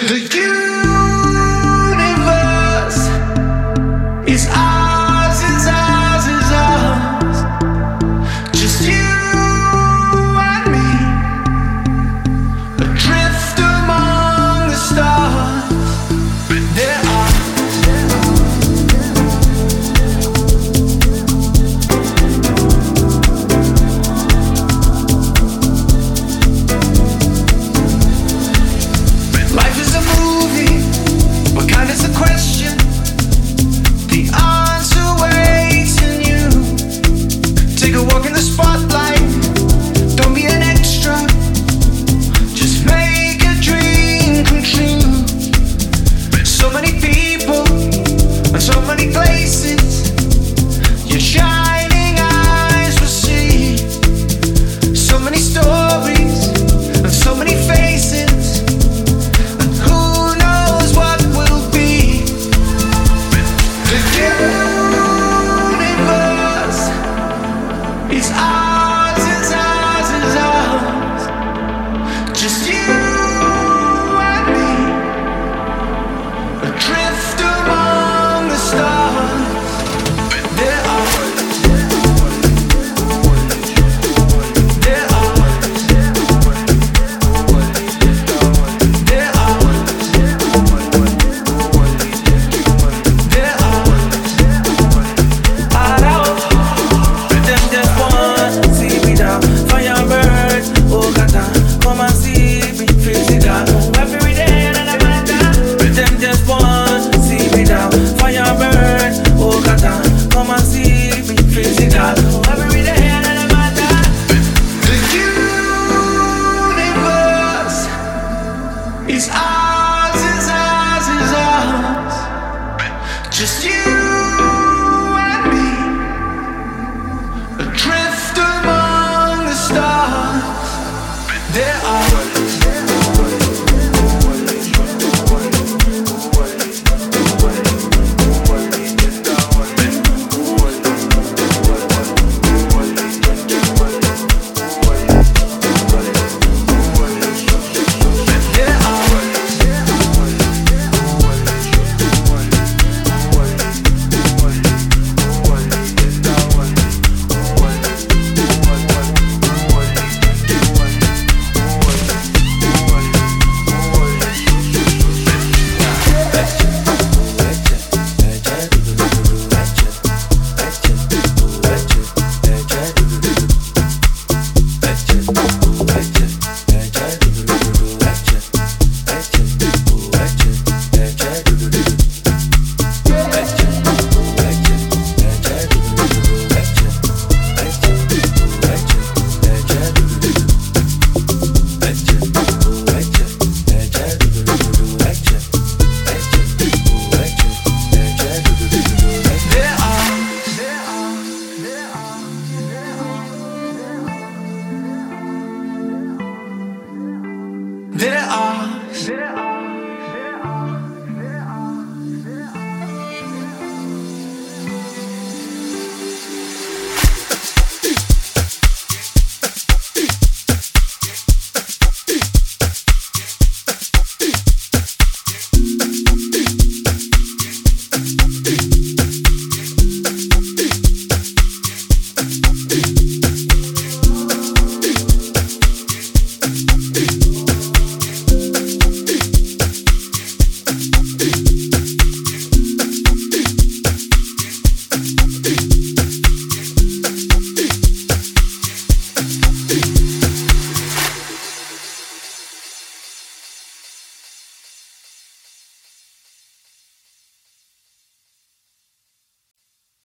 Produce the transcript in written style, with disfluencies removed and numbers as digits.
The universe is ours, is ours, is ours. Just you and me, adrift among the stars. There are life is a movie. What kind is the question? The answer waits in you. Take a walk in the spotlight. Don't be an extra. Just make a dream come true. So many people and so many places. Your shining eyes will see. So many stories and so many faces. It's ours, it's ours, it's ours. Just you and me, adrift among the stars. There are it's ours, it's ours, it's ours. Just you and me, adrift among the stars. There are there are